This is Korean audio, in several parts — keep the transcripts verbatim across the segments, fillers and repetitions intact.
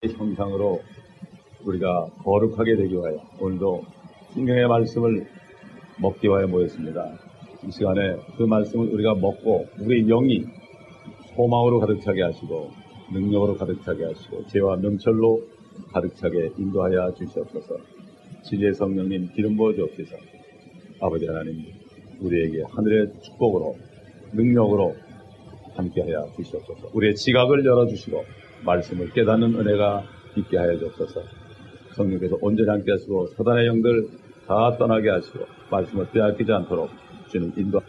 하나님의 형상으로 우리가 거룩하게 되기 위하여 오늘도 성경의 말씀을 먹기 위하여 모였습니다. 이 시간에 그 말씀을 우리가 먹고 우리 영이 소망으로 가득 차게 하시고 능력으로 가득 차게 하시고 죄와 명철로 가득 차게 인도하여 주시옵소서. 진리의 성령님 기름 부어 주옵소서. 아버지 하나님, 우리에게 하늘의 축복으로 능력으로 함께하여 주시옵소서. 우리의 지각을 열어주시고 말씀을 깨닫는 은혜가 있게 하여 주옵소서. 성령께서 온전히 함께 하시고 사단의 영들 다 떠나게 하시고 말씀을 빼앗기지 않도록 주님 인도.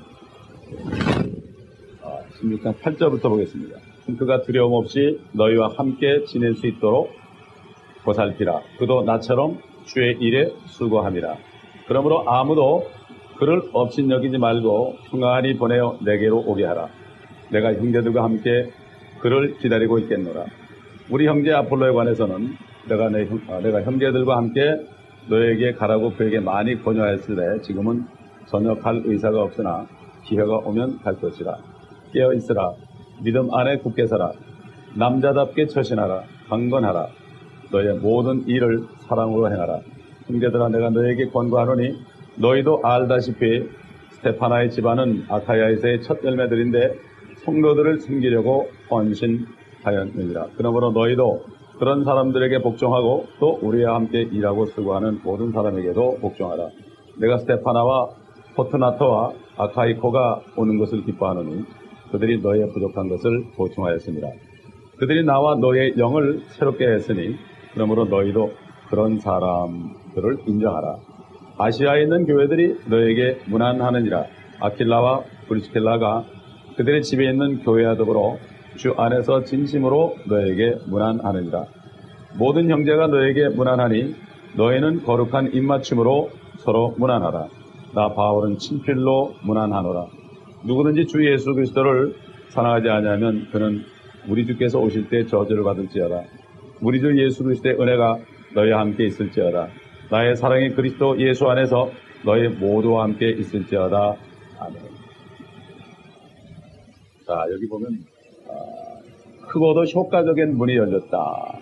아, 십육 장 팔 절부터 보겠습니다. 그가 두려움 없이 너희와 함께 지낼 수 있도록 보살피라. 그도 나처럼 주의 일에 수고함이라. 그러므로 아무도 그를 업신여기지 말고 평안히 보내어 내게로 오게 하라. 내가 형제들과 함께 그를 기다리고 있겠노라. 우리 형제 아폴로에 관해서는 내가, 내, 아, 내가 형제들과 함께 너에게 가라고 그에게 많이 권유하였을 때 지금은 전혀 갈 의사가 없으나 기회가 오면 갈 것이라. 깨어 있으라. 믿음 안에 굳게 서라. 남자답게 처신하라. 강건하라. 너의 모든 일을 사랑으로 행하라. 형제들아, 내가 너에게 권고하노니 너희도 알다시피 스테파나의 집안은 아카야에서의 첫 열매들인데 성도들을 섬기려고 헌신하였느니라. 그러므로 너희도 그런 사람들에게 복종하고 또 우리와 함께 일하고 수고하는 모든 사람에게도 복종하라. 내가 스테파나와 포트나토와 아카이코가 오는 것을 기뻐하노니 그들이 너희의 부족한 것을 보충하였습니다. 그들이 나와 너희의 영을 새롭게 했으니 그러므로 너희도 그런 사람들을 인정하라. 아시아에 있는 교회들이 너에게 문안하느니라. 아킬라와 브리스킬라가 그들의 집에 있는 교회와 더불어 주 안에서 진심으로 너에게 문안하느니라. 모든 형제가 너에게 문안하니 너희는 거룩한 입맞춤으로 서로 문안하라. 나 바울은 친필로 문안하노라. 누구든지 주 예수 그리스도를 사랑하지 아니하면 그는 우리 주께서 오실 때 저주를 받을지어다. 우리 주 예수 그리스도의 은혜가 너희와 함께 있을지어다. 나의 사랑이 그리스도 예수 안에서 너희 모두와 함께 있을지어다. 아멘. 자, 여기 보면 아, 크고도 효과적인 문이 열렸다.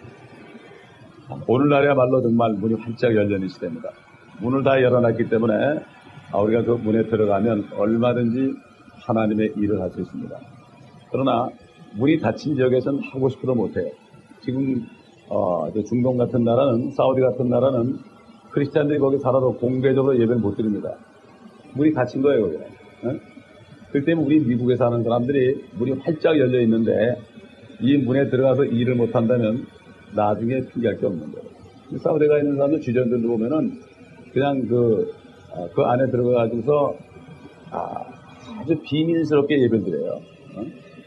오늘날이야말로 정말 문이 활짝 열리는 시대입니다. 문을 다 열어놨기 때문에 아, 우리가 그 문에 들어가면 얼마든지 하나님의 일을 할 수 있습니다. 그러나 문이 닫힌 지역에서는 하고 싶어도 못해요. 지금 어, 중동 같은 나라는, 사우디 같은 나라는 크리스찬들이 거기 살아도 공개적으로 예배를 못 드립니다. 문이 닫힌 거예요, 거기는. 어? 그렇기 때문에 우리 미국에 사는 사람들이 문이 활짝 열려 있는데 이 문에 들어가서 일을 못 한다면 나중에 핑계할 게 없는 거예요. 사우디가 있는 사람들 주전들도 보면은 그냥 그, 어, 그 안에 들어가가지고서 아, 아주 비밀스럽게 예배를 드려요. 어?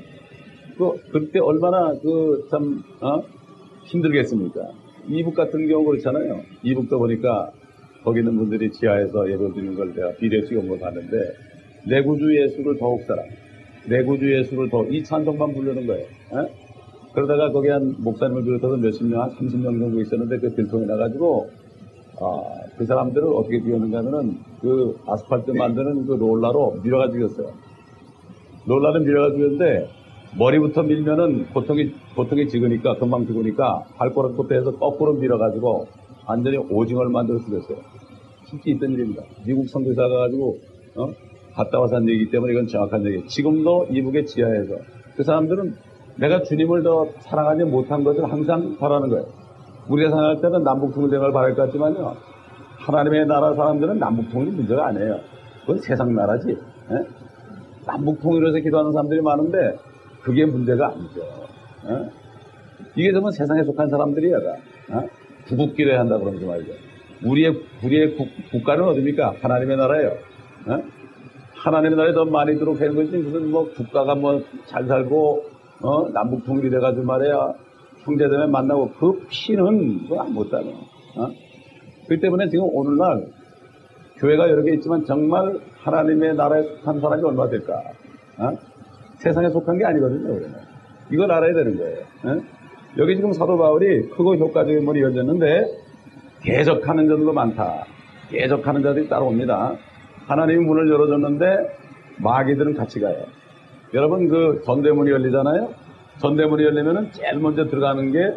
그, 그때 얼마나 그 참, 어? 힘들겠습니까? 이북 같은 경우 그렇잖아요. 이북도 보니까 거기 있는 분들이 지하에서 예배 드리는 걸 내가 비디오 찍어본 거 봤는데 내 구주 예수를 더욱 사랑, 내 구주 예수를 더 이 찬송만 부르는 거예요. 에? 그러다가 거기 한 목사님을 비롯해서 몇십 명, 한 삼십 명 정도 있었는데 그 들통이 나가지고 아, 그 사람들을 어떻게 죽였는가 하면은 그 아스팔트 만드는 그 롤러로 밀어가 죽였어요. 롤러를 밀어가 죽였는데 머리부터 밀면은 고통이, 고통이 지으니까, 금방 죽으니까, 발꼬락부터 해서 거꾸로 밀어가지고, 완전히 오징어를 만들어 죽였어요. 실제 있던 일입니다. 미국 선교사가 가지고, 어? 갔다 와서 한 얘기이기 때문에 이건 정확한 얘기예요. 지금도 이북의 지하에서. 그 사람들은 내가 주님을 더 사랑하지 못한 것을 항상 바라는 거예요. 우리가 생각할 때는 남북통일을 바랄 것 같지만요. 하나님의 나라 사람들은 남북통일이 문제가 아니에요. 그건 세상 나라지. 에? 남북통일에서 기도하는 사람들이 많은데, 그게 문제가 아니죠. 어? 이게 정말 세상에 속한 사람들이야. 어? 구국기를 한다 그러면서 말이죠. 우리의, 우리의 국, 국가는 어디입니까? 하나님의 나라예요. 어? 하나님의 나라에 더 많이 들어오게 하는 것이 무슨 뭐 국가가 뭐 잘 살고, 어? 남북통일이 돼가지고 말이야. 형제들만 만나고 그 피는 그거 아무것도 아니에요. 어? 그렇기 때문에 지금 오늘날 교회가 여러 개 있지만 정말 하나님의 나라에 속한 사람이 얼마 될까? 어? 세상에 속한 게 아니거든요. 그러면. 이걸 알아야 되는 거예요. 에? 여기 지금 사도 바울이 크고 효과적인 문이 열렸는데 계속하는 자들도 많다. 계속하는 자들이 따라옵니다. 하나님이 문을 열어줬는데 마귀들은 같이 가요. 여러분 그 전대문이 열리잖아요. 전대문이 열리면은 제일 먼저 들어가는 게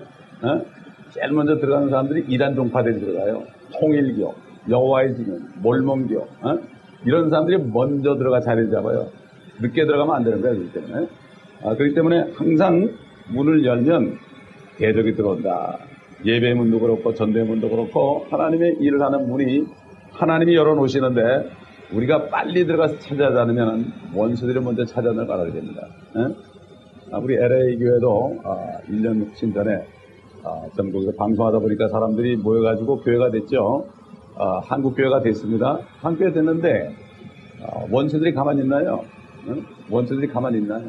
어? 제일 먼저 들어가는 사람들이 이단 종파들이 들어가요. 통일교, 여호와의 증인, 몰몬교, 어? 이런 사람들이 먼저 들어가 자리를 잡아요. 늦게 들어가면 안 되는 거예요. 그렇기 때문에. 아, 그렇기 때문에 항상 문을 열면 대적이 들어온다. 예배문도 그렇고 전대문도 그렇고 하나님의 일을 하는 문이 하나님이 열어놓으시는데 우리가 빨리 들어가서 찾아지 않으면 원수들이 먼저 찾아나가야 됩니다. 에? 아, 우리 엘에이 교회도 아, 일 년 훨씬 전에 아, 전국에서 방송하다 보니까 사람들이 모여가지고 교회가 됐죠. 아, 한국 교회가 됐습니다. 한국 교회 됐는데 아, 원수들이 가만히 있나요? 응? 원수들이 가만히 있나요?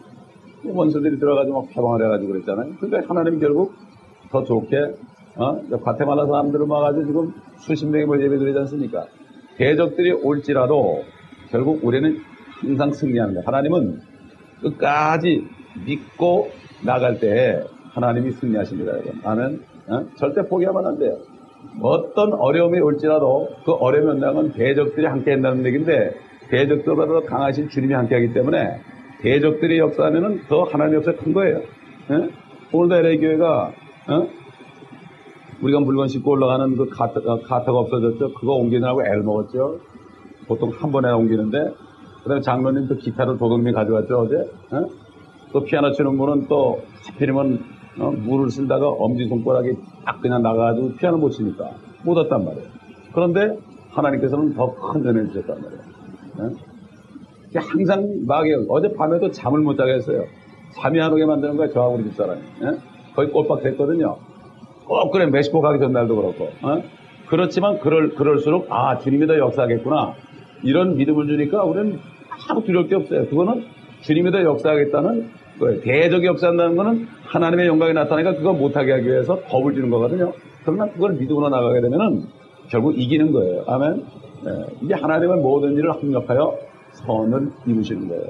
원수들이 들어가지고 막 해방을 해가지고 그랬잖아요. 그러니까 하나님이 결국 더 좋게 어? 과테말라 사람들을 막아가지고 지금 수십 명이 뭐 예배 드리지 않습니까? 대적들이 올지라도 결국 우리는 항상 승리하는 거예요. 하나님은 끝까지 믿고 나갈 때 하나님이 승리하십니다. 여러분. 나는 어? 절대 포기하면 안 돼요. 어떤 어려움이 올지라도 그 어려움이 온다는 대적들이 함께 한다는 얘기인데 대적들보다 강하신 주님이 함께하기 때문에 대적들이 역사하면 더 하나님의 역사가 큰 거예요. 예? 오늘도 엘에이 교회가 어? 우리가 물건 싣고 올라가는 그 카트, 카트가 없어졌죠. 그거 옮기느라고 애를 먹었죠. 보통 한 번에 옮기는데 그 다음에 장로님 또 기타를 도둑님이 가져왔죠 어제. 어? 또 피아노 치는 분은 또 하필이면 어? 물을 쓰다가 엄지손가락이 딱 그냥 나가가지고 피아노 못 치니까 못 왔단 말이에요. 그런데 하나님께서는 더 큰 은혜를 주셨단 말이에요. 어? 항상 마귀가 어제 밤에도 잠을 못 자게 했어요. 잠이 안 오게 만드는 거예요. 저하고 우리 집사람이. 예? 거의 꼴박 됐거든요. 꼭 그래 멕시코 가기 전날도 그렇고. 어? 그렇지만 그럴, 그럴수록 아 주님이 더 역사하겠구나 이런 믿음을 주니까 우리는 아무 두려울 게 없어요. 그거는 주님이 더 역사하겠다는 거예요. 대적이 역사한다는 거는 하나님의 영광이 나타나니까 그거 못하게 하기 위해서 겁을 주는 거거든요. 그러나 그걸 믿음으로 나가게 되면은 결국 이기는 거예요. 아멘. 예. 이게 하나님의 모든 일을 합력하여 선을 이루시는 거예요.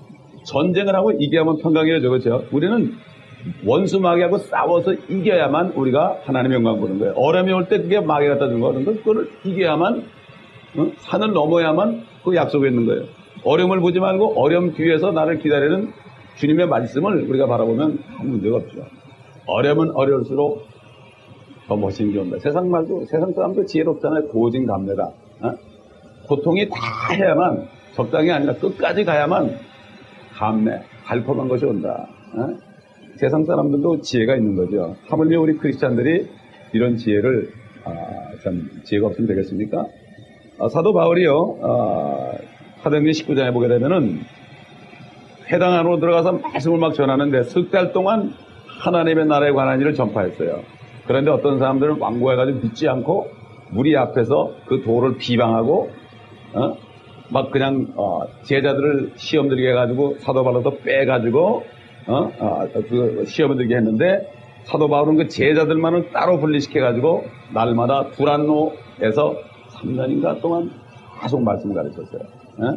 전쟁을 하고 이겨야만 평강이에요. 그렇죠? 우리는 원수 마귀하고 싸워서 이겨야만 우리가 하나님의 영광 보는 거예요. 어려움이 올 때 그게 마귀 갖다 준 거거든요. 그걸 이겨야만 어? 산을 넘어야만 그 약속이 있는 거예요. 어려움을 보지 말고 어려움 뒤에서 나를 기다리는 주님의 말씀을 우리가 바라보면 아무 문제가 없죠. 어려움은 어려울수록 더 멋진 게 온다. 세상 말도 세상 사람도 지혜롭잖아요. 고진감래다. 어? 고통이 다 해야만 적당히 아니라 끝까지 가야만 감내, 달콤한 것이 온다. 어? 세상 사람들도 지혜가 있는 거죠. 하물며 우리 크리스찬들이 이런 지혜를 아, 참 지혜가 없으면 되겠습니까? 아, 사도 바울이요. 아, 사도행전 십구 장에 보게 되면은 회당 안으로 들어가서 말씀을 막 전하는데 석 달 동안 하나님의 나라에 관한 일을 전파했어요. 그런데 어떤 사람들은 완고해가지고 믿지 않고 무리 앞에서 그 도를 비방하고 어? 막 그냥 어, 제자들을 시험 들게 해가지고 사도 바울도 빼가지고 어? 어, 그 시험을 들게 했는데 사도 바울은 그 제자들만을 따로 분리시켜가지고 날마다 두란노에서 삼 년인가 동안 계속 말씀을 가르쳤어요. 어?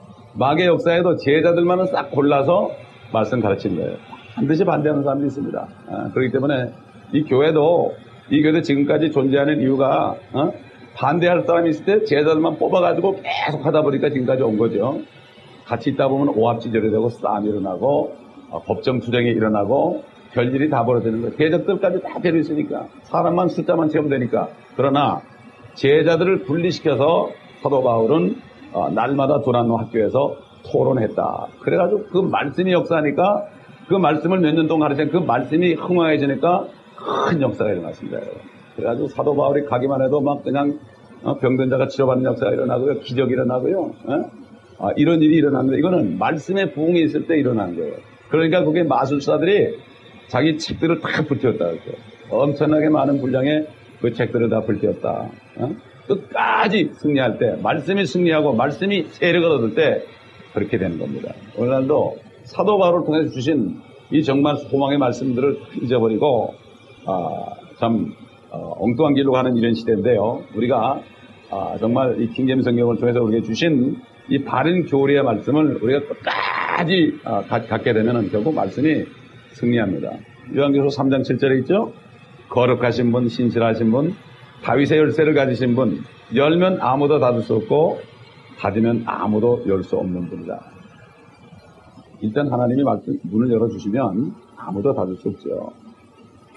마귀의 역사에도 제자들만은 싹 골라서 말씀 가르친 거예요. 반드시 반대하는 사람들이 있습니다. 어? 그렇기 때문에 이 교회도 이 교회도 지금까지 존재하는 이유가 어? 반대할 사람이 있을 때 제자들만 뽑아가지고 계속 하다 보니까 지금까지 온 거죠. 같이 있다 보면 오합지졸이 되고 싸움이 일어나고 어, 법정 투쟁이 일어나고 별일이 다 벌어지는 거예요. 대적들까지 다 데려 있으니까 사람만 숫자만 채우면 되니까. 그러나 제자들을 분리시켜서 사도 바울은 어, 날마다 두란노 학교에서 토론했다. 그래가지고 그 말씀이 역사하니까 그 말씀을 몇 년 동안 가르치니까 그 말씀이 흥황해지니까 큰 역사가 일어났습니다. 여러분. 그래가지고 사도 바울이 가기만 해도 막 그냥 어, 병든 자가 치료받는 역사가 일어나고요. 기적이 일어나고요. 어? 아, 이런 일이 일어났는데 이거는 말씀의 부흥이 있을 때 일어난 거예요. 그러니까 그게 마술사들이 자기 책들을 다 불태웠다 그랬어요. 엄청나게 많은 분량의 그 책들을 다 불태웠다. 어? 끝까지 승리할 때 말씀이 승리하고 말씀이 세력을 얻을 때 그렇게 되는 겁니다. 오늘날도 사도 바울을 통해서 주신 이 정말 소망의 말씀들을 잊어버리고 아, 참 어, 엉뚱한 길로 가는 이런 시대인데요. 우리가 아, 정말 이 킹제임스 성경을 통해서 우리에게 주신 이 바른 교리의 말씀을 우리가 끝까지 아, 가, 갖게 되면 결국 말씀이 승리합니다. 요한계시록 삼 장 칠 절에 있죠. 거룩하신 분, 신실하신 분, 다윗의 열쇠를 가지신 분, 열면 아무도 닫을 수 없고 닫으면 아무도 열 수 없는 분이다. 일단 하나님이 말씀, 문을 열어주시면 아무도 닫을 수 없죠.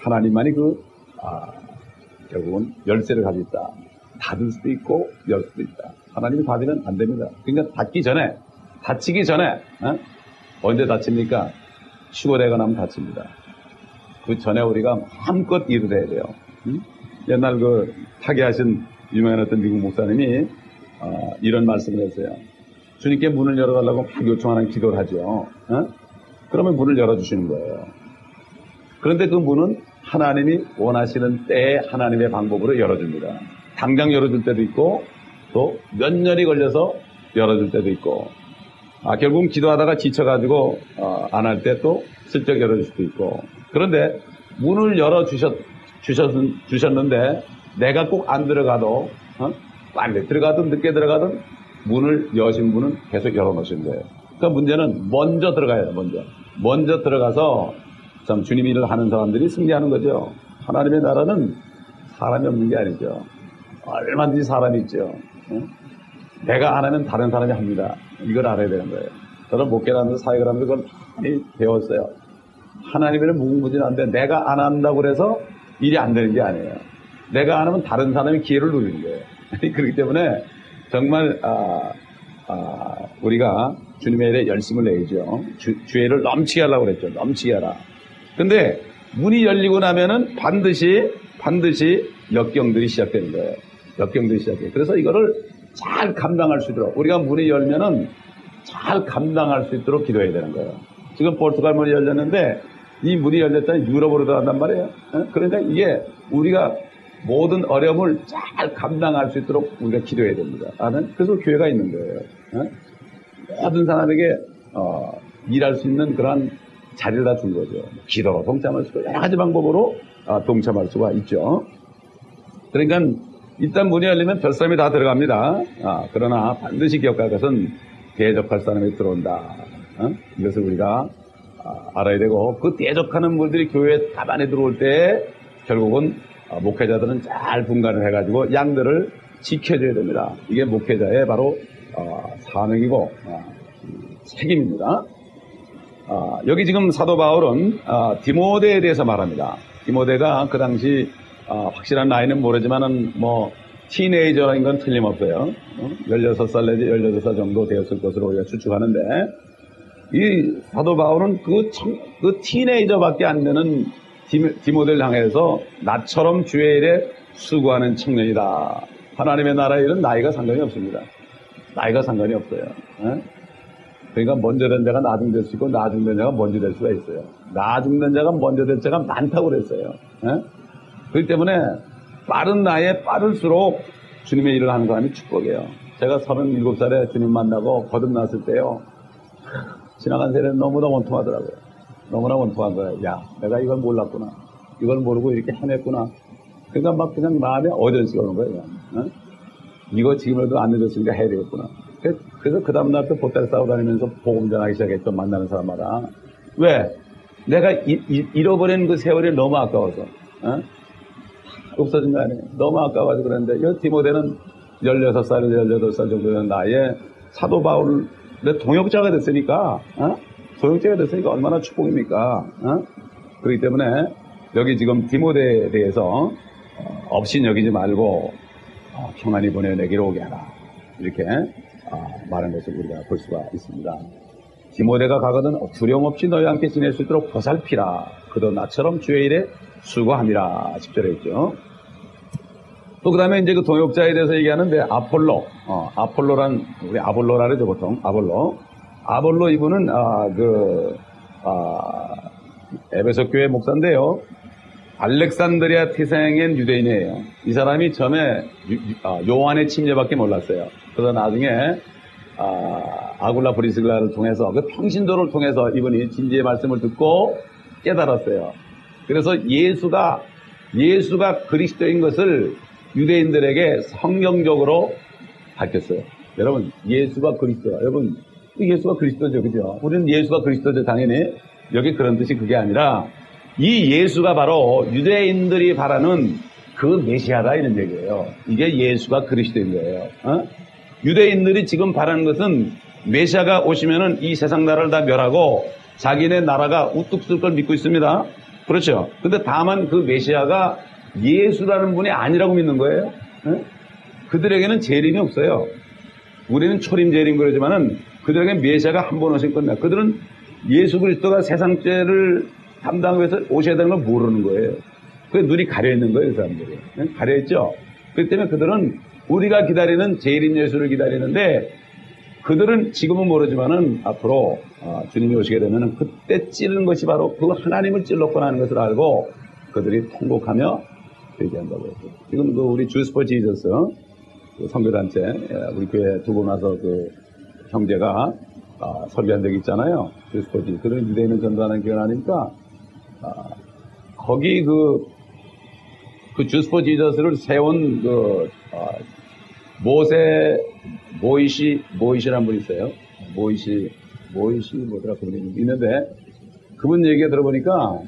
하나님만이 그 아, 결국은 열쇠를 가지고 있다. 닫을 수도 있고 열 수도 있다. 하나님이 닫으면 안 됩니다. 그러니까 닫기 전에, 닫히기 전에 어? 언제 닫힙니까? 휴거되거나 하면 닫힙니다. 그 전에 우리가 마음껏 일을 해야 돼요. 응? 옛날 그 타계하신 유명한 어떤 미국 목사님이 어, 이런 말씀을 했어요. 주님께 문을 열어달라고 막 요청하는 기도를 하죠. 어? 그러면 문을 열어주시는 거예요. 그런데 그 문은 하나님이 원하시는 때에 하나님의 방법으로 열어줍니다. 당장 열어줄 때도 있고 또 몇 년이 걸려서 열어줄 때도 있고 아, 결국은 기도하다가 지쳐가지고 어, 안 할 때 또 슬쩍 열어줄 수도 있고 그런데 문을 열어주셨, 주셨, 주셨는데 내가 꼭 안 들어가도 어? 빨리 들어가든 늦게 들어가든 문을 여신 분은 계속 열어놓으신 거예요. 그러니까 문제는 먼저 들어가야 돼요. 먼저. 먼저 들어가서 참 주님 일을 하는 사람들이 승리하는 거죠. 하나님의 나라는 사람이 없는 게 아니죠. 얼마든지 사람이 있죠. 어? 내가 안 하면 다른 사람이 합니다. 이걸 알아야 되는 거예요. 저는 목회를 하면서 사역을 하면서 그걸 많이 배웠어요. 하나님에는 무궁무진한데 내가 안 한다고 그래서 일이 안 되는 게 아니에요. 내가 안 하면 다른 사람이 기회를 누리는 거예요. 그렇기 때문에 정말 아, 아, 우리가 주님의 일에 열심을 내야죠. 주, 주의를 넘치게 하려고 그랬죠. 넘치게 하라. 근데 문이 열리고 나면은 반드시 반드시 역경들이 시작되는 거예요. 역경들이 시작해요. 그래서 이거를 잘 감당할 수 있도록 우리가 문이 열면은 잘 감당할 수 있도록 기도해야 되는 거예요. 지금 포르투갈 문이 열렸는데 이 문이 열렸다니 유럽으로 들어간단 말이에요. 그러니까 이게 우리가 모든 어려움을 잘 감당할 수 있도록 우리가 기도해야 됩니다. 나는 그래서 교회가 있는 거예요. 모든 사람에게 어, 일할 수 있는 그런 자리를 다 준 거죠. 기도로 동참할 수 있고 여러 가지 방법으로 어, 동참할 수가 있죠. 그러니까 일단 문이 열리면 별 사람이 다 들어갑니다. 아, 그러나 반드시 기억할 것은 대적할 사람이 들어온다. 어? 이것을 우리가 아, 알아야 되고 그 대적하는 분들이 교회에 가만히 들어올 때 결국은 아, 목회자들은 잘 분간을 해가지고 양들을 지켜줘야 됩니다. 이게 목회자의 바로 어, 사명이고 어, 책임입니다. 어, 여기 지금 사도 바울은 어, 디모데에 대해서 말합니다. 디모데가 그 당시 어, 확실한 나이는 모르지만은 뭐 티네이저인 건 틀림없어요. 어? 열여섯 살 내지 열여덟 살 정도 되었을 것으로 우리가 추측하는데 이 사도 바울은 그, 청, 그 티네이저밖에 안 되는 디모데를 향해서 나처럼 주의 일에 수고하는 청년이다. 하나님의 나라의 일은 나이가 상관이 없습니다. 나이가 상관이 없어요. 에? 그러니까 먼저 된 자가 나중 될 수 있고 나중 된 자가 먼저 될 수가 있어요. 나중 된 자가 먼저 될 자가 많다고 그랬어요. 에? 그렇기 때문에 빠른 나이에 빠를수록 주님의 일을 하는 사람이 축복이에요. 제가 서른일곱 살에 주님 만나고 거듭났을 때요. 지나간 세례는 너무나 원통하더라고요. 너무나 원통한 거예요. 야, 내가 이걸 몰랐구나. 이걸 모르고 이렇게 헤맸구나. 그러니까 막 그냥 마음에 어전시가 오는 거예요. 어? 이거 지금이라도 안 늦었으니까 해야 되겠구나. 그래서 그 다음날 또 보따리 싸고 다니면서 복음 전하기 시작했죠. 만나는 사람마다. 왜? 내가 이, 이, 잃어버린 그 세월이 너무 아까워서. 어? 없어진 거 아니에요. 너무 아까워가지고 그랬는데, 이 디모데는 열여섯 살, 열여덟 살 정도 된 나이에 사도 바울의 동역자가 됐으니까, 어? 동역자가 됐으니까 얼마나 축복입니까? 어? 그렇기 때문에 여기 지금 디모데에 대해서 어, 없인 여기지 말고 어, 평안히 보내내기로 오게 하라. 이렇게 어, 말한 것을 우리가 볼 수가 있습니다. 디모데가 가거든 두려움 없이 너희와 함께 지낼 수 있도록 보살피라. 그도 나처럼 주의 일에 수고함이라. 십 절에 있죠. 또 그 다음에 이제 그 동역자에 대해서 얘기하는데 아폴로, 어, 아폴로란, 우리 아볼로라 그러죠, 보통. 아볼로. 아볼로 이분은, 아, 그, 아, 에베소 교회 목사인데요. 알렉산드리아 태생인 유대인이에요. 이 사람이 처음에 유, 아, 요한의 침례밖에 몰랐어요. 그래서 나중에, 아, 아굴라 브리스글라를 통해서, 그 평신도를 통해서 이분이 진지의 말씀을 듣고 깨달았어요. 그래서 예수가, 예수가 그리스도인 것을 유대인들에게 성경적으로 밝혔어요. 여러분, 예수가 그리스도야. 여러분, 예수가 그리스도죠. 그죠? 우리는 예수가 그리스도죠. 당연히. 여기 그런 뜻이 그게 아니라 이 예수가 바로 유대인들이 바라는 그 메시아다 이런 얘기예요. 이게 예수가 그리스도인 거예요. 어? 유대인들이 지금 바라는 것은 메시아가 오시면은 이 세상 나라를 다 멸하고 자기네 나라가 우뚝 쓸 걸 믿고 있습니다. 그렇죠. 근데 다만 그 메시아가 예수라는 분이 아니라고 믿는 거예요. 네? 그들에게는 재림이 없어요. 우리는 초림 재림 그러지만은 그들에게는 메시아가 한 번 오신 끝나. 그들은 예수 그리스도가 세상 죄를 담당하기 위해서 오셔야 되는 걸 모르는 거예요. 그 눈이 가려 있는 거예요, 그 사람들이. 네? 가려 있죠. 그렇기 때문에 그들은 우리가 기다리는 재림 예수를 기다리는데 그들은 지금은 모르지만은 앞으로 어, 주님이 오시게 되면은 그때 찌르는 것이 바로 그 하나님을 찔렀구나 하는 것을 알고 그들이 통곡하며 회개한다고 했어요. 지금 그 우리 주스 포 지저스 그 선교단체 우리 교회 두고 나서 그 형제가 아, 설교한 적이 있잖아요. 주스 포 지저스 그런 유대인을 전도하는 교회 아닙니까? 아, 거기 그, 그 주스 포 지저스를 세운 그 아, 모세 모이시 모이시라는 분이 있어요. 모이시 모이시 뭐더라 그분이 있는데 그분 얘기가 들어보니까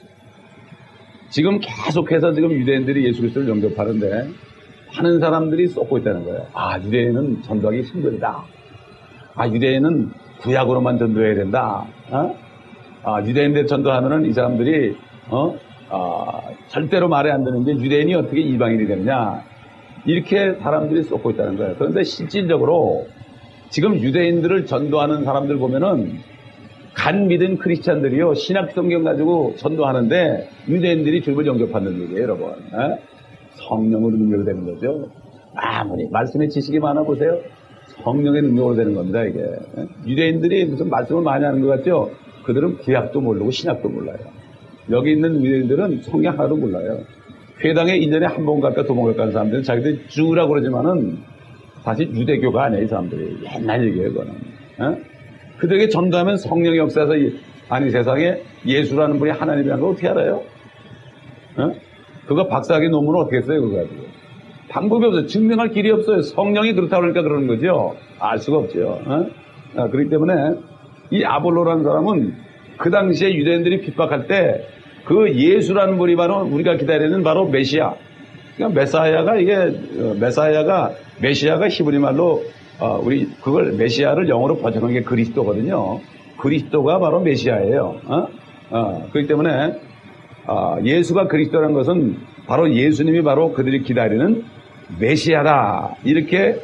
지금 계속해서 지금 유대인들이 예수 그리스도를 영접하는데 하는 사람들이 쏟고 있다는 거예요. 아, 유대인은 전도하기 힘들다. 아, 유대인은 구약으로만 전도해야 된다. 어? 아, 유대인들 전도하면은 이 사람들이 어? 아, 절대로 말이 안 되는 게 유대인이 어떻게 이방인이 되느냐. 이렇게 사람들이 쏟고 있다는 거예요. 그런데 실질적으로 지금 유대인들을 전도하는 사람들 보면은 간 믿은 크리스찬들이요 신약 성경 가지고 전도하는데 유대인들이 주를 영접하는 얘기예요, 여러분. 에? 성령으로 능력되는 거죠. 아무리 말씀의 지식이 많아 보세요. 성령의 능력으로 되는 겁니다, 이게. 에? 유대인들이 무슨 말씀을 많이 하는 것 같죠? 그들은 구약도 모르고 신약도 몰라요. 여기 있는 유대인들은 성경 하나도 몰라요. 회당에 일 년에 한 번 갈까 두 번 갈까 하는 사람들은 자기들이 주라고 그러지만은 사실 유대교가 아니에요, 이 사람들이. 옛날 얘기예요, 그거는. 에? 그들에게 전도하면 성령의 역사에서 아니 세상에 예수라는 분이 하나님이라는 걸 어떻게 알아요? 에? 그거 박사학위 논문을 어떻게 써요, 그거 가지고. 방법이 없어요. 증명할 길이 없어요. 성령이 그렇다고 그러니까 그러는 거죠. 알 수가 없죠. 에? 아, 그렇기 때문에 이 아볼로라는 사람은 그 당시에 유대인들이 핍박할 때 그 예수라는 분이 바로 우리가 기다리는 바로 메시아. 그러니까 메사야가 이게 메사야가 메시아가 히브리 말로 어, 우리 그걸 메시아를 영어로 번역한 게 그리스도거든요. 그리스도가 바로 메시아예요. 어? 어, 그렇기 때문에 어, 예수가 그리스도라는 것은 바로 예수님이 바로 그들이 기다리는 메시아다. 이렇게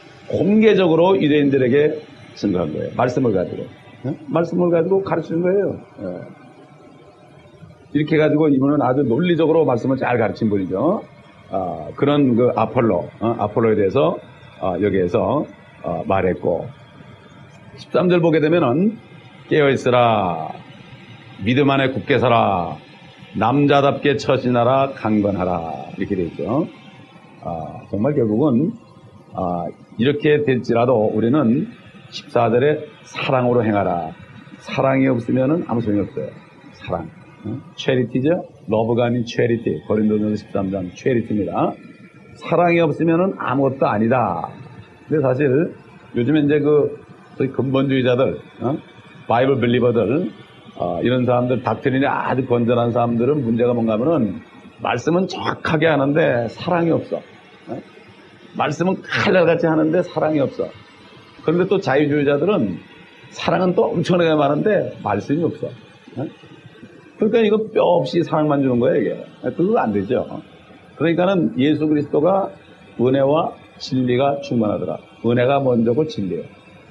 공개적으로 유대인들에게 증거한 거예요. 말씀을 가지고. 어? 말씀을 가지고 가르치는 거예요. 어. 이렇게 가지고 이분은 아주 논리적으로 말씀을 잘 가르친 분이죠. 어, 그런 그 아폴로, 어, 아폴로에 대해서 어, 여기에서 어, 말했고 십삼 절 보게 되면은 깨어있으라 믿음 안에 굳게 서라 남자답게 처신하라 강건하라 이렇게 되어 있죠. 아, 정말 결국은 아, 이렇게 될지라도 우리는 십사 절에 사랑으로 행하라. 사랑이 없으면은 아무 소용이 없어요. 사랑. 체리티죠? 러브가 아닌 체리티. 고린도전서 십삼 장 체리티입니다. 사랑이 없으면은 아무것도 아니다. 근데 사실 요즘에 이제 그 소위 근본주의자들, 어? 바이블 빌리버들, 어, 이런 사람들, 닥트린이 아주 건전한 사람들은 문제가 뭔가 하면은 말씀은 정확하게 하는데 사랑이 없어. 어? 말씀은 칼날같이 하는데 사랑이 없어. 그런데 또 자유주의자들은 사랑은 또 엄청나게 많은데 말씀이 없어. 어? 그러니까 이거 뼈 없이 사랑만 주는 거예요, 이게. 그거 안 되죠. 그러니까는 예수 그리스도가 은혜와 진리가 충만하더라. 은혜가 먼저고 진리예요.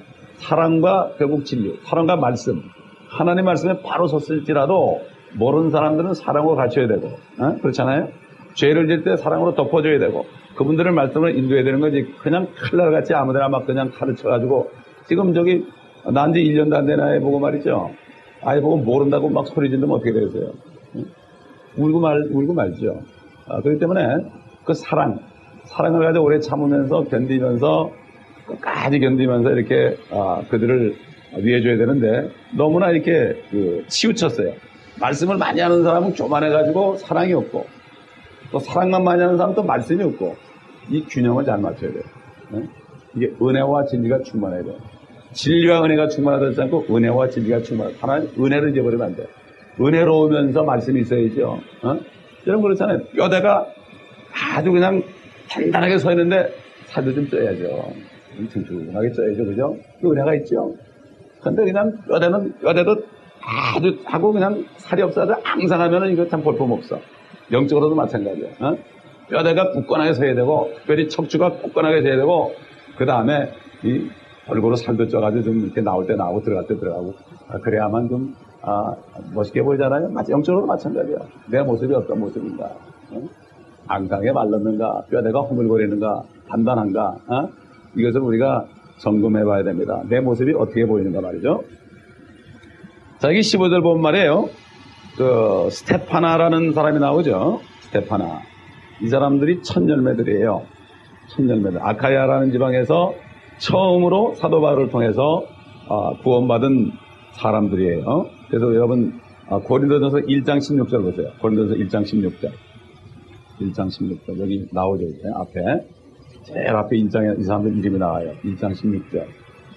사랑과 결국 진리, 사랑과 말씀. 하나님 말씀에 바로 섰을지라도 모르는 사람들은 사랑으로 가르쳐야 되고, 어? 그렇잖아요? 죄를 질 때 사랑으로 덮어줘야 되고, 그분들의 말씀을 인도해야 되는 거지. 그냥 칼날같이 아무데나 막 그냥 가르쳐가지고, 지금 저기 난 지 일 년도 안 된 아이 보고 말이죠. 아이 보고 모른다고 막 소리 지르면 어떻게 되겠어요? 응? 울고 말, 울고 말죠. 아, 그렇기 때문에 그 사랑, 사랑을 가지고 오래 참으면서 견디면서 끝까지 견디면서 이렇게 아, 그들을 위해줘야 되는데 너무나 이렇게 그 치우쳤어요. 말씀을 많이 하는 사람은 교만해가지고 사랑이 없고 또 사랑만 많이 하는 사람은 또 말씀이 없고 이 균형을 잘 맞춰야 돼요. 응? 이게 은혜와 진리가 충만해야 돼요. 진리와 은혜가 충만하지 않고 은혜와 진리가 충만하다. 하나님 은혜를 잊어버리면 안 돼요. 은혜로우면서 말씀이 있어야죠. 어? 여러분 그렇잖아요. 뼈대가 아주 그냥 단단하게 서 있는데 살도 좀 쪄야죠. 튼튼하게 쪄야죠. 그죠? 그 은혜가 있죠. 근데 그냥 뼈대는 뼈대도 아주 하고 그냥 살이 없어도 항상 하면은 이거 참 볼품없어. 영적으로도 마찬가지야. 어? 뼈대가 굳건하게 서야 되고, 특별히 척추가 굳건하게 서야 되고, 그 다음에 이 골고루 살도 쪄가지고 좀 이렇게 나올 때 나오고 들어갈 때 들어가고, 아, 그래야만 좀, 아, 멋있게 보이잖아요. 영적으로도 마찬가지야. 내 모습이 어떤 모습인가? 어? 앙상하게 말랐는가? 뼈대가 허물거리는가? 단단한가? 어? 이것을 우리가 점검해 봐야 됩니다. 내 모습이 어떻게 보이는가 말이죠. 자, 여기 십오 절 보면 말이에요. 그, 스테파나라는 사람이 나오죠. 스테파나. 이 사람들이 첫 열매들이에요. 첫 열매들. 아카야라는 지방에서 처음으로 사도 바울을 통해서 어, 구원받은 사람들이에요. 그래서 여러분, 어, 고린도전서 일 장 십육 절 보세요. 고린도전서 일 장 십육 절. 일 장 십육 절. 여기 나오죠. 이렇게 앞에. 제일 앞에 일 장에 이 사람들 이름이 나와요. 일 장 십육 절.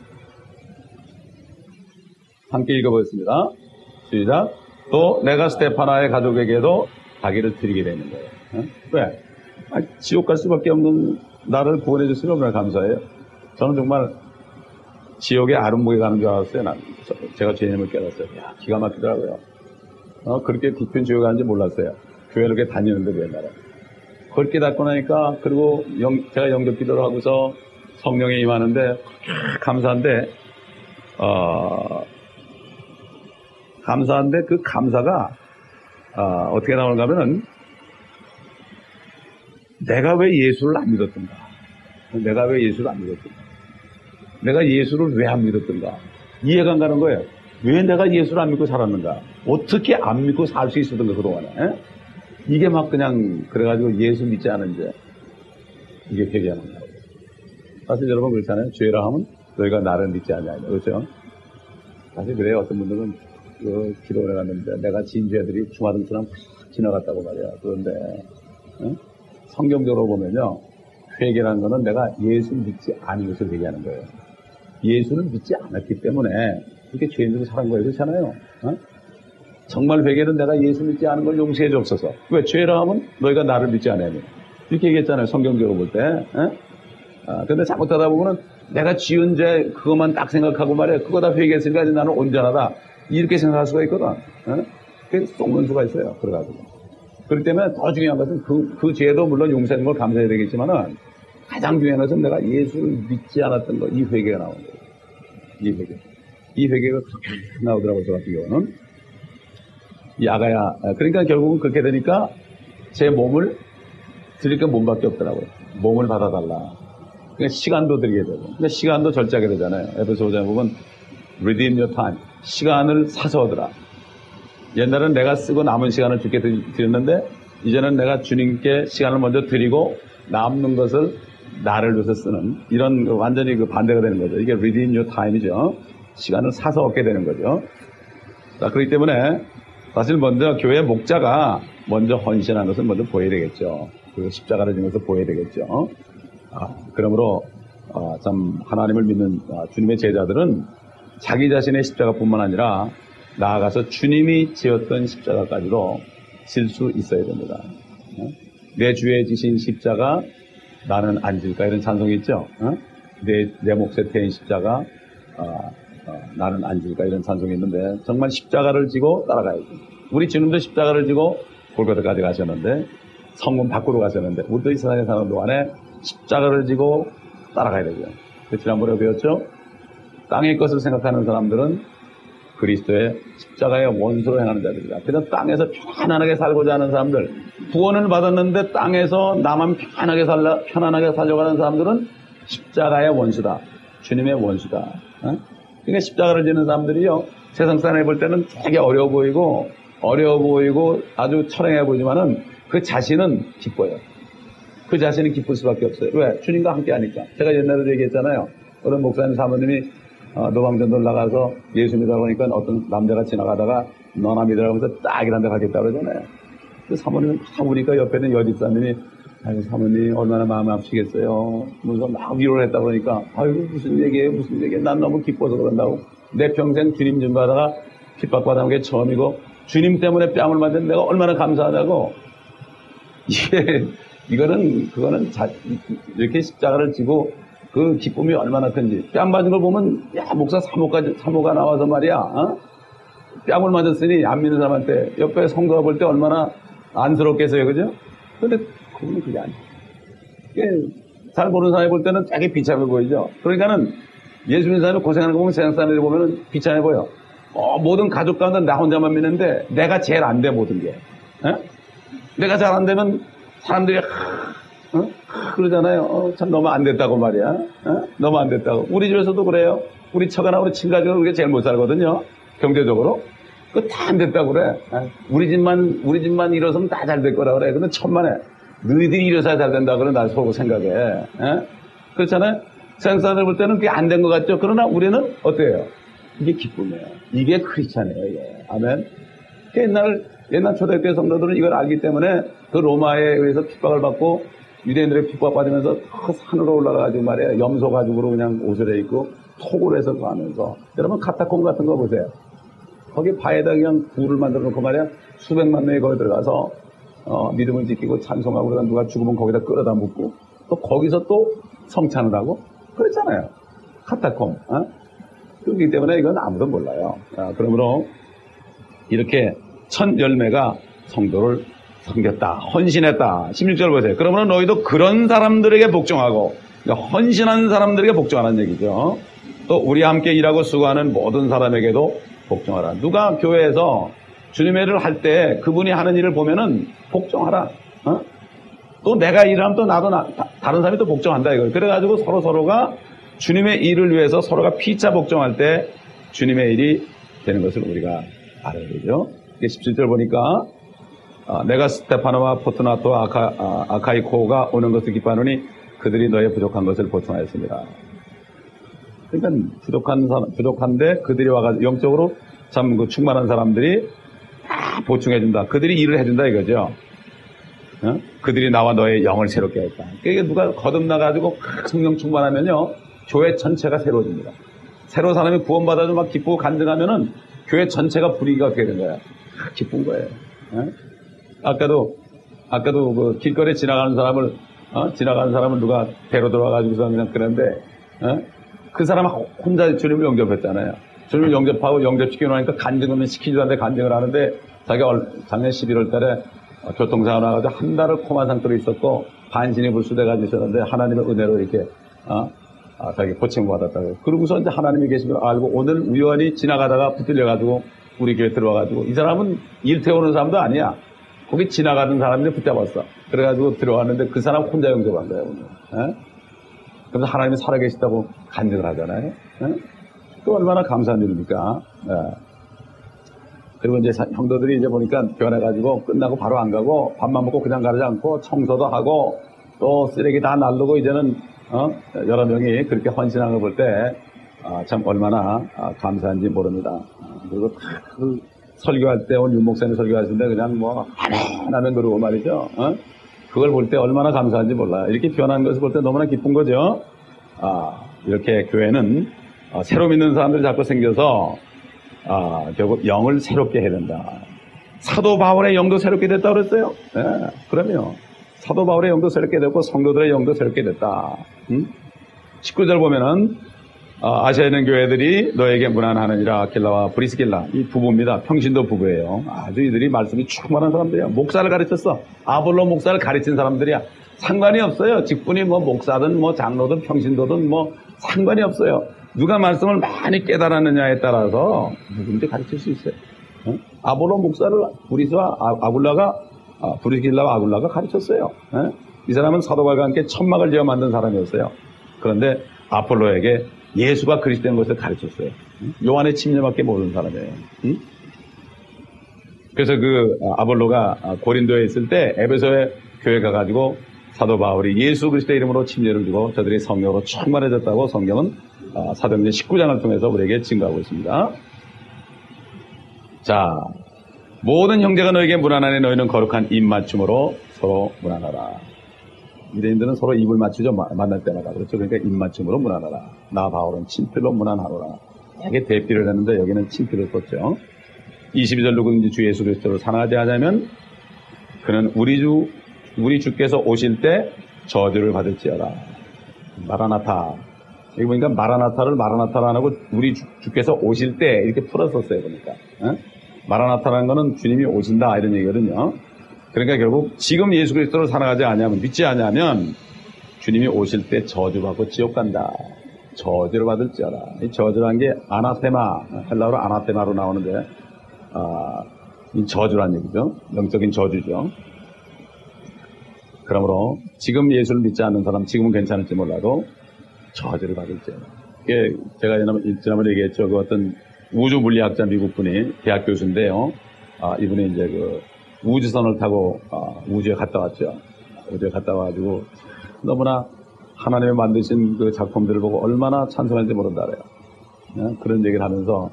함께 읽어보겠습니다. 시작. 또 내가 스테파나의 가족에게도 자기를 드리게 되는 거예요. 어? 왜? 아, 지옥 갈 수밖에 없는 나를 구원해 주시면 얼마나 감사해요. 저는 정말 지옥에 아름목에 가는 줄 알았어요. 난. 제가 죄인임을 깨달았어요. 야, 기가 막히더라고요. 어, 그렇게 깊은 지옥에 가는지 몰랐어요. 교회를 이렇게 다니는데 옛날에. 그걸 깨닫고 나니까, 그리고 영, 제가 영접 기도를 하고서 성령에 임하는데, 감사한데, 어, 감사한데 그 감사가, 어, 어떻게 나오는가 하면은, 내가 왜 예수를 안 믿었던가? 내가 왜 예수를 안 믿었던가? 내가 예수를 왜 안 믿었던가? 이해가 안 가는 거예요. 왜 내가 예수를 안 믿고 살았는가? 어떻게 안 믿고 살 수 있었던가, 그동안에? 에? 이게 막 그냥, 그래가지고 예수 믿지 않은지, 이게 회개하는 거예요. 사실 여러분 그렇잖아요. 죄라 하면 너희가 나를 믿지 않냐. 그렇죠? 사실 그래요. 어떤 분들은 그 기도를 해갔는데 내가 지은 죄들이 중화등처럼 확 지나갔다고 말이야. 그런데, 에? 성경적으로 보면요. 회개라는 거는 내가 예수 믿지 않은 것을 회개하는 거예요. 예수를 믿지 않았기 때문에 이렇게 죄인으로 살은 거예요. 그렇잖아요. 어? 정말 회개는 내가 예수 믿지 않은 걸 용서해 줬어서. 왜? 죄라 하면 너희가 나를 믿지 않아요. 이렇게 얘기했잖아요. 성경적으로 볼 때. 어? 아, 근데 잘못하다 보면은 내가 지은 죄 그것만 딱 생각하고 말이야. 그거 다 회개했으니까 나는 온전하다. 이렇게 생각할 수가 있거든. 어? 그게 속는 수가 있어요. 그래가지고. 그렇기 때문에 더 중요한 것은 그, 그 죄도 물론 용서하는 걸 감사해야 되겠지만은 가장 중요한 것은 내가 예수를 믿지 않았던 거, 이 회개가 나오는 거예요. 이 회개. 이 회개가 그렇게 나오더라고요, 저 같은 경우는. 이 아가야. 그러니까 결국은 그렇게 되니까 제 몸을 드릴 게 몸밖에 없더라고요. 몸을 받아달라. 그러니까 시간도 드리게 되고. 그러니까 시간도 절제하게 되잖아요. 에베소 오 장에 보면 redeem your time. 시간을 사서 얻으라. 옛날에는 내가 쓰고 남은 시간을 주께 드렸는데 이제는 내가 주님께 시간을 먼저 드리고 남는 것을 나를 위해서 쓰는 이런 완전히 그 반대가 되는 거죠. 이게 redeem your time이죠. 시간을 사서 얻게 되는 거죠. 자, 그렇기 때문에 사실 먼저 교회 목자가 먼저 헌신한 것을 먼저 보여야 되겠죠. 그 십자가를 지는 것을 보여야 되겠죠. 아, 그러므로 아, 참 하나님을 믿는 아, 주님의 제자들은 자기 자신의 십자가뿐만 아니라 나아가서 주님이 지었던 십자가까지도 질 수 있어야 됩니다. 내 주에 지신 십자가 나는 안 질까 이런 찬송이 있죠. 내, 내 몫에 태인 십자가 어, 어, 나는 안 질까 이런 찬송이 있는데 정말 십자가를 지고 따라가야죠. 우리 주님도 십자가를 지고 골고다까지 가셨는데 성문 밖으로 가셨는데 우리도 이 세상에 사는 동안에 십자가를 지고 따라가야 되죠. 지난번에 배웠죠. 땅의 것을 생각하는 사람들은 그리스도의 십자가의 원수로 행하는 자들이다. 그래서 땅에서 편안하게 살고자 하는 사람들, 구원을 받았는데 땅에서 나만 편안하게 살라, 편안하게 살려고 하는 사람들은 십자가의 원수다. 주님의 원수다. 어? 그러니까 십자가를 지는 사람들이요, 세상 사람이 볼 때는 되게 어려워 보이고, 어려워 보이고, 아주 철행해 보이지만은 그 자신은 기뻐요. 그 자신은 기쁠 수밖에 없어요. 왜? 주님과 함께 하니까. 제가 옛날에도 얘기했잖아요. 어떤 목사님 사모님이 어, 노방전도를 나가서 예수 믿으라고 하니까 어떤 남자가 지나가다가 너나 믿으라고 해서 딱 이런 데 가겠다 그러잖아요. 그 사모님은 딱 보니까 옆에는 여집사님이 아이고 사모님 얼마나 마음 아프시겠어요. 그래서 막 위로를 했다 그러니까 아이고 무슨 얘기예요 무슨 얘기예요. 난 너무 기뻐서 그런다고. 내 평생 주님 증거하다가 핍박받은 게 처음이고 주님 때문에 뺨을 맞은 내가 얼마나 감사하다고. 이게 이거는 그거는 자, 이렇게 십자가를 지고 그 기쁨이 얼마나 큰지. 뺨 맞은 걸 보면, 야, 목사 사모까지, 사모가 나와서 말이야, 어? 뺨을 맞았으니 안 믿는 사람한테 옆에 성도가 볼 때 얼마나 안쓰럽겠어요, 그죠? 근데 그거는 그게 아니에요. 잘 모르는 사람이 볼 때는 되게 비참해 보이죠? 그러니까는 예수 믿는 사람이 고생하는 거 보면 세상 사람들이 보면은 비참해 보여. 어, 모든 가족 가운데 나 혼자만 믿는데 내가 제일 안 돼, 모든 게. 에? 내가 잘 안 되면 사람들이 하, 어? 그러잖아요. 어, 참 너무 안 됐다고 말이야. 어? 너무 안 됐다고. 우리 집에서도 그래요. 우리 처가나 우리 친가족은 그게 제일 못 살거든요. 경제적으로. 그거 다 안 됐다고 그래. 에? 우리 집만, 우리 집만 일어서면 다 잘 될 거라 그래. 근데 천만에 너희들이 일어서야 잘 된다 그래. 나 속으로 생각해. 에? 그렇잖아요. 세상 사람들 볼 때는 그게 안 된 것 같죠. 그러나 우리는 어때요? 이게 기쁨이에요. 이게 크리스찬이에요. 이게. 아멘. 그 옛날, 옛날 초대교회 성도들은 이걸 알기 때문에 그 로마에 의해서 핍박을 받고 유대인들의 핍박받으면서 산으로 올라가가지고 말이에요. 염소 가죽으로 그냥 옷을 입고 톡을 해서 가면서. 여러분 카타콤 같은 거 보세요. 거기 바에다 그냥 굴을 만들어 놓고 말이야. 수백만 명이 거기 들어가서 어, 믿음을 지키고 찬송하고 그러다 누가 죽으면 거기다 끌어다 묻고 또 거기서 또 성찬을 하고 그랬잖아요. 카타콤. 어? 그렇기 때문에 이건 아무도 몰라요. 아, 그러므로 이렇게 첫 열매가 성도를 섬겼다. 헌신했다. 십육 절 보세요. 그러면 너희도 그런 사람들에게 복종하고 그러니까 헌신한 사람들에게 복종하라는 얘기죠. 또 우리와 함께 일하고 수고하는 모든 사람에게도 복종하라. 누가 교회에서 주님의 일을 할 때 그분이 하는 일을 보면은 복종하라. 어? 또 내가 일하면 또 나도 나, 다른 사람이 또 복종한다 이거예요. 그래가지고 서로 서로가 주님의 일을 위해서 서로가 피차 복종할 때 주님의 일이 되는 것을 우리가 알아야 되죠. 십칠 절 보니까 아, 내가 스테파노와 포트나토와 아카, 아, 아카이코가 오는 것을 기뻐하노니 그들이 너의 부족한 것을 보충하였습니다. 그러니까 부족한 사람, 부족한데 그들이 와가지고 영적으로 참 그 충만한 사람들이 다 보충해준다. 그들이 일을 해준다 이거죠. 어? 그들이 나와 너의 영을 새롭게 했다. 그러니까 누가 거듭나가지고 성령 충만하면요. 교회 전체가 새로워집니다. 새로 사람이 구원받아서 막 기쁘고 간증하면은 교회 전체가 분위기가 어떻게 된 거야? 아, 기쁜 거예요. 어? 아까도, 아까도 그 길거리에 지나가는 사람을, 어? 지나가는 사람을 누가 배로 들어와가지고서 그냥 그랬는데, 어? 그 사람 혼자 주님을 영접했잖아요. 주님을 영접하고 영접시키고 나니까 간증을 시키지도 않는데 간증을 하는데 자기가 작년 십일월 달에 교통사고 나가지고 한 달을 코마 상태로 있었고 반신이 불수돼가지고 있었는데 하나님의 은혜로 이렇게, 어? 아, 자기 고침 받았다고. 그러고서 이제 하나님이 계신 걸 알고 오늘 우연히 지나가다가 붙들려가지고 우리 교회 들어와가지고 이 사람은 일 태우는 사람도 아니야. 거기 지나가는 사람들이 붙잡았어. 그래가지고 들어왔는데 그 사람 혼자 영접한 거야, 오늘. 에? 그래서 하나님이 살아계시다고 간증을 하잖아요. 에? 또 얼마나 감사한 일입니까? 에. 그리고 이제 형도들이 이제 보니까 변해가지고 끝나고 바로 안 가고 밥만 먹고 그냥 가지 않고 청소도 하고 또 쓰레기 다 날르고 이제는 어? 여러 명이 그렇게 헌신한 걸 볼 때, 아, 참 얼마나 아, 감사한지 모릅니다. 아, 그리고 그 설교할 때, 오늘 윤 목사님 설교하시는데 그냥 뭐, 하나면 그러고 말이죠. 어? 그걸 볼 때 얼마나 감사한지 몰라요. 이렇게 변한 것을 볼 때 너무나 기쁜 거죠. 아, 이렇게 교회는 아, 새로 믿는 사람들이 자꾸 생겨서, 아, 결국 영을 새롭게 해야 된다. 사도 바울의 영도 새롭게 됐다고 그랬어요. 네, 그럼요. 사도 바울의 영도 새롭게 됐고 성도들의 영도 새롭게 됐다. 응? 십구 절 보면은 어, 아시아에 있는 교회들이 너에게 문안하느니라. 아킬라와 브리스길라 이 부부입니다. 평신도 부부예요. 아주 이들이 말씀이 충만한 사람들이야. 목사를 가르쳤어. 아볼로 목사를 가르친 사람들이야. 상관이 없어요. 직분이 뭐 목사든 뭐 장로든 평신도든 뭐 상관이 없어요. 누가 말씀을 많이 깨달았느냐에 따라서 누군지 가르칠 수 있어요. 응? 아볼로 목사를 브리스와 아, 아굴라가 아, 브리스길라와 아굴라가 가르쳤어요. 에? 이 사람은 사도발과 함께 천막을 지어 만든 사람이었어요. 그런데 아폴로에게 예수가 그리스도인 것을 가르쳤어요. 응? 요한의 침례밖에 모르는 사람이에요. 응? 그래서 그 아볼로가 고린도에 있을 때 에베소에 교회 가가지고 사도 바울이 예수 그리스도의 이름으로 침례를 주고 저들이 성령으로 충만해졌다고 성경은 사도행전 십구 장을 통해서 우리에게 증거하고 있습니다. 자, 모든 형제가 너에게 문안하니 너희는 거룩한 입맞춤으로 서로 문안하라. 유대인들은 서로 입을 맞추죠. 만날 때마다. 그렇죠. 그러니까 입맞춤으로 문안하라. 나 바울은 친필로 문안하노라. 되게 대필을 했는데 여기는 친필을 썼죠. 이십이 절 누구든지 주 예수 그리스도를 사랑하지 않으면 그는 우리 주 우리 주께서 오실 때 저주를 받을지어다. 마라나타. 여기 보니까 마라나타를 마라나타를 안 하고 우리 주, 주께서 오실 때 이렇게 풀었었어요, 보니까. 어? 마라나타라는 거는 주님이 오신다 이런 얘기거든요. 그러니까 결국 지금 예수 그리스도를 사랑하지 않으면, 믿지 않으면 주님이 오실 때 저주받고 지옥 간다. 저주를 받을지어라. 이 저주란 게 아나테마, 헬라어로 아나테마로 나오는데, 아, 이 저주란 얘기죠. 영적인 저주죠. 그러므로 지금 예수를 믿지 않는 사람, 지금은 괜찮을지 몰라도 저주를 받을지어라. 이게 제가 지난번에 얘기했죠. 그 어떤 우주 물리학자 미국 분이 대학 교수인데요. 아, 이분이 이제 그 우주선을 타고 아, 우주에 갔다 왔죠. 우주에 갔다 와가지고 너무나 하나님이 만드신 그 작품들을 보고 얼마나 찬송하는지 모른다 그래요. 네? 그런 얘기를 하면서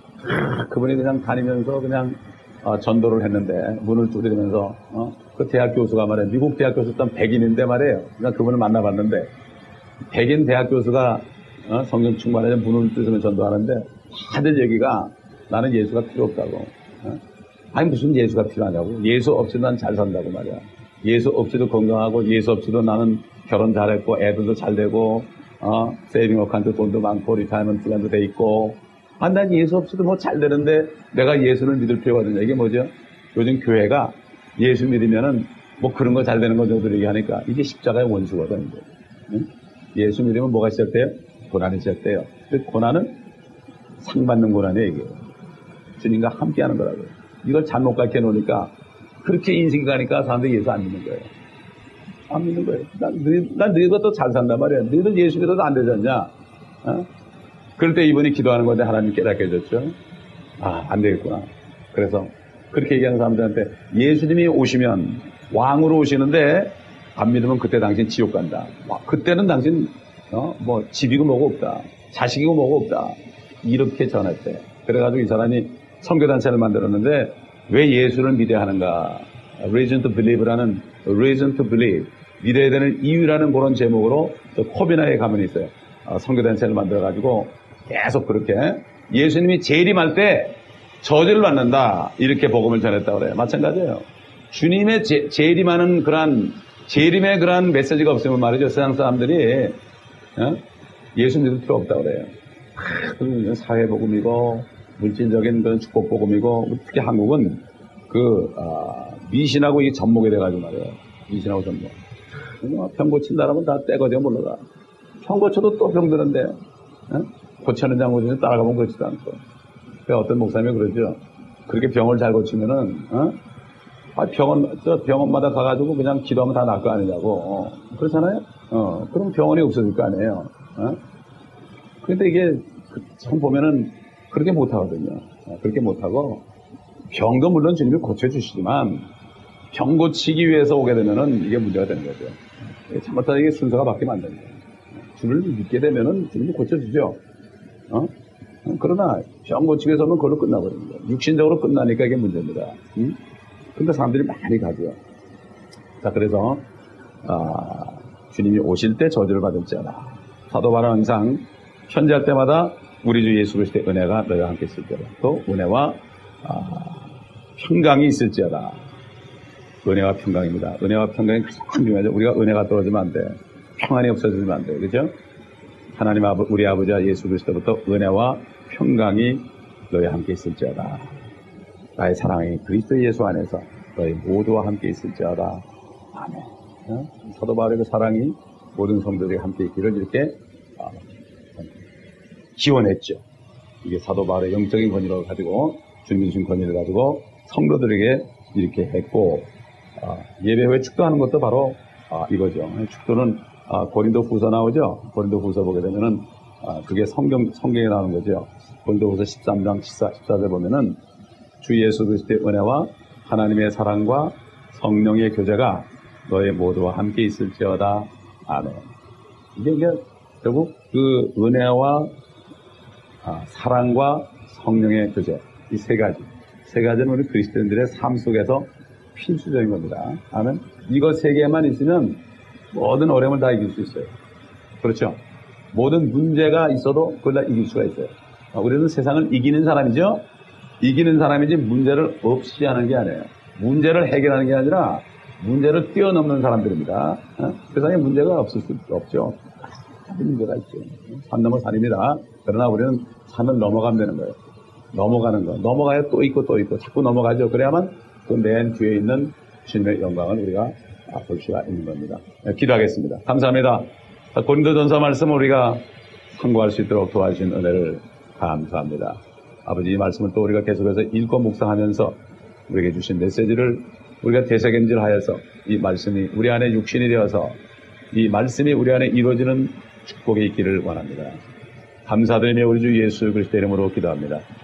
그분이 그냥 다니면서 그냥 어, 전도를 했는데 문을 두드리면서 어? 그 대학 교수가 말이에요. 미국 대학 교수였던 백인인데 말이에요. 그냥 그분을 만나봤는데 백인 대학 교수가 어? 성령 충만해서 문을 두드리면 전도하는데 다들 얘기가 나는 예수가 필요 없다고. 어? 아니 무슨 예수가 필요하냐고. 예수 없이도 난 잘 산다고 말이야. 예수 없이도 건강하고 예수 없이도 나는 결혼 잘했고 애들도 잘 되고 어? 세이빙 어카운트 돈도 많고 리타이먼트 기간도 돼 있고 아, 난 예수 없이도 뭐 잘 되는데 내가 예수를 믿을 필요가 없느냐. 이게 뭐죠? 요즘 교회가 예수 믿으면은 뭐 그런 거 잘 되는 거 정도 얘기하니까 이게 십자가의 원수거든. 응? 예수 믿으면 뭐가 시작돼요? 고난이 시작돼요. 그 고난은 상 받는 고난이에요. 이게. 주님과 함께 하는 거라고요. 이걸 잘못 가르쳐 놓으니까 그렇게 인식이 가니까 사람들이 예수 안 믿는 거예요. 안 믿는 거예요. 난, 난 너희가 또 잘 산단 말이야. 너희들 예수 믿어도 안 되지 않냐? 어? 그럴 때 이분이 기도하는 건데 하나님 깨닫게 해줬죠. 아, 안 되겠구나. 그래서 그렇게 얘기하는 사람들한테 예수님이 오시면 왕으로 오시는데 안 믿으면 그때 당신 지옥 간다. 와, 그때는 당신 어? 뭐 집이고 뭐고 없다. 자식이고 뭐고 없다. 이렇게 전했대. 그래가지고 이 사람이 선교단체를 만들었는데 왜 예수를 믿어야 하는가? Reason to Believe라는 Reason to Believe 믿어야 되는 이유라는 그런 제목으로 코비나에 가면 있어요. 어, 선교단체를 만들어가지고 계속 그렇게 예수님이 재림할 때 저주를 받는다 이렇게 복음을 전했다고 그래요. 마찬가지예요. 주님의 재, 재림하는 그러한 재림의 그러한 메시지가 없으면 말이죠. 세상 사람들이 어? 예수 믿을 필요 없다고 그래요. 아, 사회복음이고 물질적인 그런 축복복음이고 특히 한국은 그 아, 미신하고 이 접목이 돼가지고 말이에요. 미신하고 접목. 병 고친다라면 다 떼거져 몰라가. 병 고쳐도 또 병드는데 어? 고치는 장고치는 따라가면 그렇지도 않고. 그 어떤 목사님이 그러죠. 그렇게 병을 잘 고치면은 어? 아, 병원 저 병원마다 가가지고 그냥 기도하면 다 날 거 아니냐고. 어. 그렇잖아요. 어. 그럼 병원이 없어질 거 아니에요. 어? 그런데 이게 참 보면은 그렇게 못하거든요. 어, 그렇게 못하고 병도 물론 주님이 고쳐주시지만 병 고치기 위해서 오게 되면은 이게 문제가 되는 거죠. 잘못하다 이게 순서가 바뀌면 안 됩니다. 주를 믿게 되면은 주님이 고쳐주죠. 어? 그러나 병 고치기 위해서는 그걸로 끝나버립니다. 육신적으로 끝나니까 이게 문제입니다. 응? 근데 사람들이 많이 가죠. 자, 그래서 아, 주님이 오실 때 저주를 받을지어다. 사도 바울은 항상 편지할 때마다 우리 주 예수 그리스도의 은혜가 너희와 함께 있을지어다. 또 은혜와 아, 평강이 있을지어다. 은혜와 평강입니다. 은혜와 평강이 가장 중요하죠. 우리가 은혜가 떨어지면 안 돼. 평안이 없어지면 안 돼. 그렇죠? 하나님 아버, 우리 아버지 예수 그리스도부터 은혜와 평강이 너희와 함께 있을지어다. 나의 사랑이 그리스도 예수 안에서 너희 모두와 함께 있을지어다. 아멘. 어? 사도 바울의 그 사랑이 모든 성도들이 함께 있기를 이렇게 아, 기원했죠. 이게 사도 바울의 영적인 권위를 가지고 주님 주신 권위를 가지고 성도들에게 이렇게 했고 아, 예배 후에 축도하는 것도 바로 아, 이거죠. 축도는 아, 고린도 후서 나오죠. 고린도 후서 보게 되면은 아, 그게 성경 성경에 나오는 거죠. 고린도 후서 십삼 장 십사, 십사 절 보면은 주 예수 그리스도의 은혜와 하나님의 사랑과 성령의 교제가 너희 모두와 함께 있을지어다. 아멘. 이게, 이게 결국 그 은혜와 아, 사랑과 성령의 교제 이 세 가지 세 가지는 우리 그리스도인들의 삶 속에서 필수적인 겁니다. 아멘. 이거 세 개만 있으면 모든 어려움을 다 이길 수 있어요. 그렇죠? 모든 문제가 있어도 그걸 다 이길 수가 있어요. 아, 우리는 세상을 이기는 사람이죠. 이기는 사람이지 문제를 없이 하는 게 아니에요. 문제를 해결하는 게 아니라 문제를 뛰어넘는 사람들입니다. 어? 세상에 문제가 없을 수 없죠. 다른 문제가 있죠. 산 넘어 산입니다. 그러나 우리는 산을 넘어가면 되는 거예요. 넘어가는 거. 넘어가야 또 있고 또 있고 자꾸 넘어가죠. 그래야만 그 맨 뒤에 있는 주님의 영광을 우리가 볼 수가 있는 겁니다. 네, 기도하겠습니다. 감사합니다. 고린도전서 말씀 우리가 상고할 수 있도록 도와주신 은혜를 감사합니다. 아버지 이 말씀을 또 우리가 계속해서 읽고 묵상하면서 우리에게 주신 메시지를 우리가 되새김질하여서 이 말씀이 우리 안에 육신이 되어서 이 말씀이 우리 안에 이루어지는 축복이 있기를 원합니다. 감사드리며 우리 주 예수 그리스도 이름으로 기도합니다.